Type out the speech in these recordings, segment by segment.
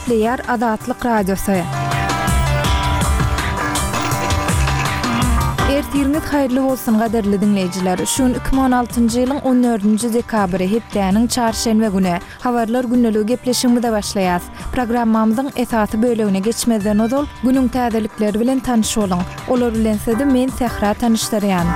işleýär Azatlyk Radiosu. Ertiriniz hayrly bolsun gaderli dinleyijiler. Şun 2016-njy ýylyň 14-nji dekabry hepdäniň çarşembe güni habarlar günneligi gepleşigimizde başlaýar. Programmamyzyň esasy bölegine geçmezden ozal günüň täzelikleri bilen tanyş bolun. Olar bilen sizi men Sehra tanışdyrýan.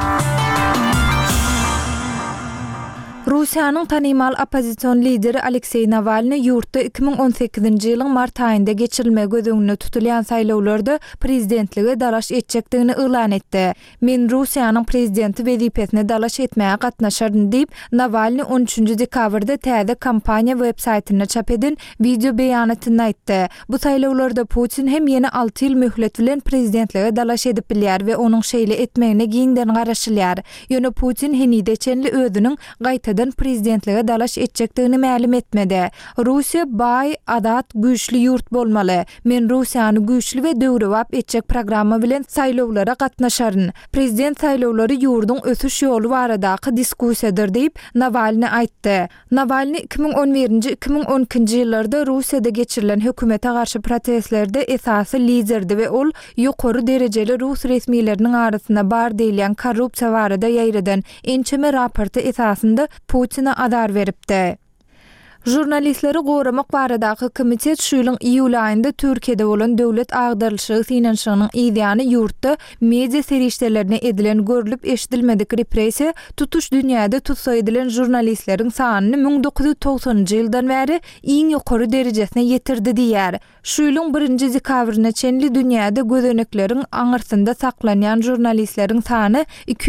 Rusiýanyň tanymal oppozision lideri Aleksey Navalny ýurtda 2018-nji ýylyň mart aýynda geçirilme gözüňde tutulýan saýlawlarda prezidentlige dalaş etjekdigini elan etdi. Men Rusiýanyň prezidenti wezipesine dalaş etmäge gatnaşardym diýip Navalny 13-nji dekabrda täze kampaniýa web saýtyna çap eden video beýanatyny aýtdy. Bu saýlawlarda Putin hem ýene 6 ýyl möhlet bilen prezidentlige dalaş edip bilýär we onuň şeýle etmegine giňden garaşylýar. Ýöne Putin henide çenli özüniň gaýtadan prezidentlige dalaş etjekdigini ma'lum etmedi. Russiýa baý, adat, güýçli ýurt bolmaly. Men Russiýany güýçli we döwrewap etjek programma bilen saýlawlara gatnaşaryn. Prezident saýlawlary ýurduň ösüş ýoly baradaky diskussiýadyr diýip Navalny aýtdy. Navalny 2011-nji 2012-nji ýyllarda Russiýada geçirilen hökümete garşy protestlerde esasy liderdi we ol ýokary derejeli Rus resmiýetleriniň arasyna bar diýilen korrupsiýa barada ýaýradan ençeme raporty esasynda Putin'a adar veripdi. Jurnalistleri goramak baradaky komitet şu ýylyň iýul aýynda Türkiýede bolan döwlet agdarlyşy finansiýanyň ýa-ni ýurtda media serişdelerine edilen görülip eşidilmedik repressiýa tutuş dünýäde tutsa edilen jurnalistleriň sanyny 1990-njy ýyldan bäri iň ýokary derejesine ýetirdi diýär. Şu ýylyň 1-nji dekabryna çenli dünýäde gözenekleriň aňyrsynda saklanýan jurnalistleriň sany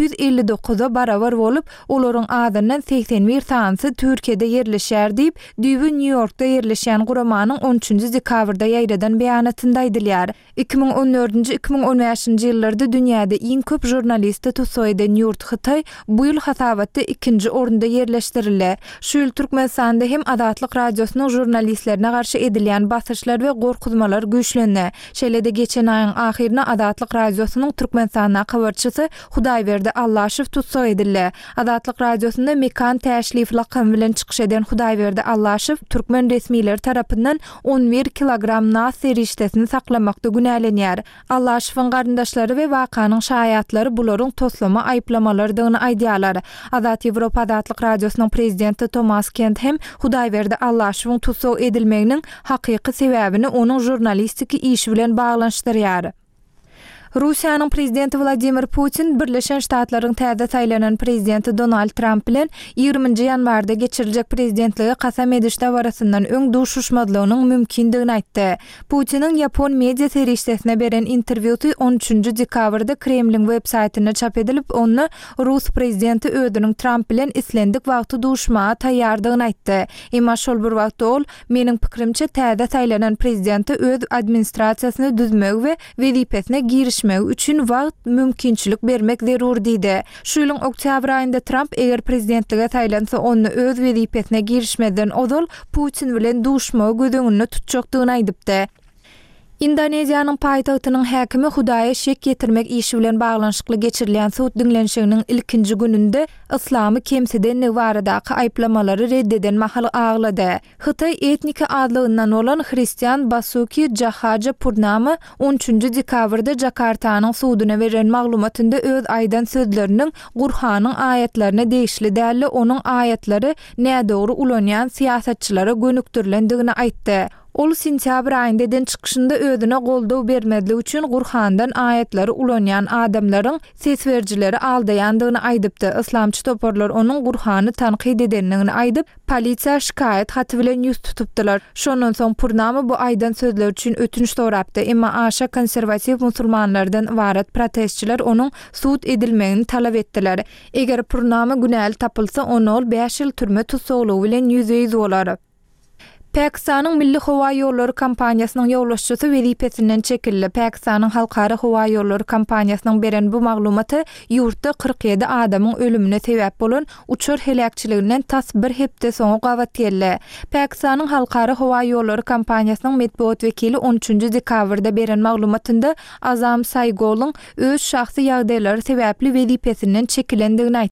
259-a barabar bolup, olaryň adyndan 81 tansy Türkiýede ýerleşýär diýip Düýbi New York'da ýerleşýän guramanyň 13-nji dekabrda ýaýradan beýanatynda aýdylýar. 2014-nji 2015-nji ýyllarda dünýäde iň köp jurnalistde tutsa eden ýurt Hytaý bu ýyl hasabatda 2-nji orunda ýerleşdirildi. Şu ýyl Türkmenistanda hem Azatlyk Radiosynyň jurnalistlerine garşy edilýän basyşlar we gorkuzmalar güýçlendi. Şeýle-de geçen aýyň ahyryna Azatlyk Radiosynyň Türkmenistana habarçysy Hudaýberdi Allaşew tutsa edildi. Azatlyk Radiosynda mekan täşrif lakamy bilen çykyş eden Hudaýberdi Allaşew Türkmen resmiýetleri tarapyndan 11 kilogram nas serişdesini saklamakda günälenýär. Allaşewiň garyndaşlary we wakanyň şaýatlary bularyň toslama aýplamalardygyny aýdýarlar. Azat Ýewropa Azatlyk Radiosynyň prezidenti Thomas Kent hem Hudaýberdi Allaşewiň tutsa edilmeginiň hakyky sebäbini onuň jurnalistiki işi bilen baglanşdyrýar. Rusiýanyň prezidenti Vladimir Putin Birleşen Ştatlaryň täze saýlanan prezidenti Donald Trump bilen 20-nji ýanwarda geçiriljek prezidentligi kasam edişde barasyndan öň duşuşmadylygynyň mümkindigini aýtdy. Putiniň Ýapon media serişdesine beren interwýusy 13-nji dekabrda Kremliň web saýtyna çap edilip, onu Rus prezidenti özüniň Trump bilen islendik wagty duşmaga taýýardygyny aýtdy. Emma şol bir wagtda ol, meniň pikirimçe täze saýlanan prezidenti öz administrasiýasyny düzmek we wezipesine giriş üçin wagt mümkinçilik bermek zerur diýdi. Şu ýylyň oktyabr aýynda Trump eger prezidentlige taýlansa onu öz wezipesine girişmeden ozal Putin bilen duşmagy gözeňinde tutjakdygyny aýdypdy. Indoneziýanyň paýtagtynyň häkimi Hudaýa şek getirmek işi bilen baglanşykly geçirilýän suwt dinlenşiginiň ilkinji gününde islamy kemseden baradaky aýplamalary reddeden mahal aglady. Hytaý etniki adlygyndan bolan Hristiýan Basuki Jahaja Purnama 13-nji dekabrda Jakartanyň suwdyna beren maglumatynda öz aýdan sözleriniň Gurhanyň ayetlerine değişli däli onuň ayetlary nädogry ulanýan siýasatçylara gönükdirilendigini aýtdy. Ol sentyabr aýynda eden çykyşynda özüne goldaw bermedligi üçin Gurhandan ayetleri ulanýan adamlaryň sesberjileri aldaýandygyny aýdypdy. Islamçy toparlar onuň Gurhany tanqid edenligini aýdyp, polisiýa şikaýet haty bilen ýüz tutupdylar. Şondan soň Purnama bu aýdan sözler üçin ötünç sorapdy. Emma aşa konserwatiw musulmanlardan ibaret protestçiler onuň suwt edilmegini talap etdiler. Eger Purnama günäli tapylsa, onu 5 ýyl türme tutsaglygy bilen ýüzüýiz bolar. Pakistanyň Milli Howa ýollary kampaniýasynyň ýollaşçysy wezipesinden çekildi. Pakistanyň Halkara Howa ýollary kampaniýasynyň beren bu maglumaty ýurtda 47 adamyň ölümine sebäp bolan uçur helakçylygynyň tas bir hepde soň gawatýarly. Pakistanyň Halkara Howa ýollary kampaniýasynyň medeniýet wekili 13-nji dekabrda beren maglumatynda Azam Saygoluň öz şahsy ýagdaýlary sebäpli wezipesinden çekilendigini aýtdy.